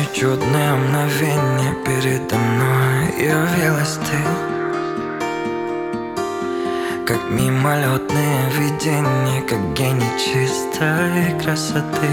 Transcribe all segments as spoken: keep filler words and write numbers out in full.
одно чудное мгновение передо мной явилась ты, как мимолетное видение, как гений чистой красоты.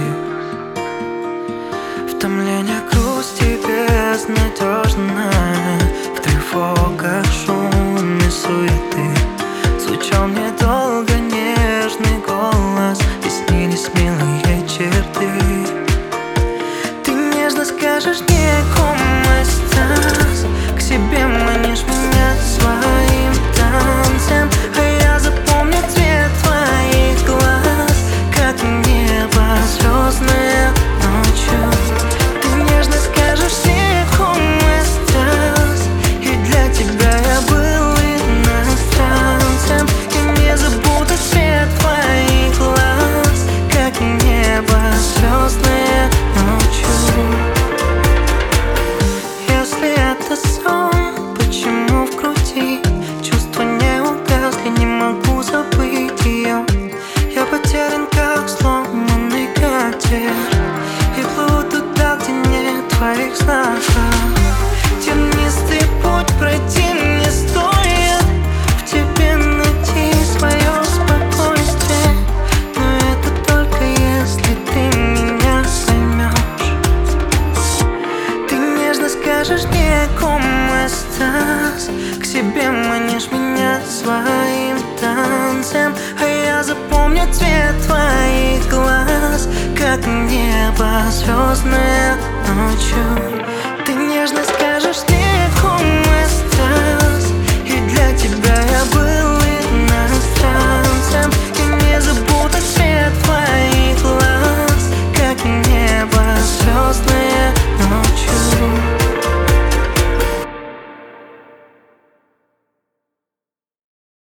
В томлении грусти безнадежная, в тревогах шум и суеты звучал мне долго нежный голос, и снились милые черты. Ты нежно скажешь мне, кому осталось, к себе манишь меня своим танцем, а я запомню цвет твоих глаз, как небо звездное ночью. Ты нежно скажешь мне, кому осталось, и для тебя я был иностранцем. И не забуду цвет твоих глаз, как небо звездное ночью. Если это сон, почему в груди чувства не угасли, не могу забыть ее. Я потерян, как сломанный катер, и плыву туда, где нет твоих знаков. Тернистый путь пройти не стоит, в тебе найти свое спокойствие, но это только если ты меня поймешь. Ты нежно скажешь мне, кому осталось, к себе манишь меня своим танцем, а я запомню цвет твоих глаз, как небо звездное ночью. Ты нежно скажешь мне,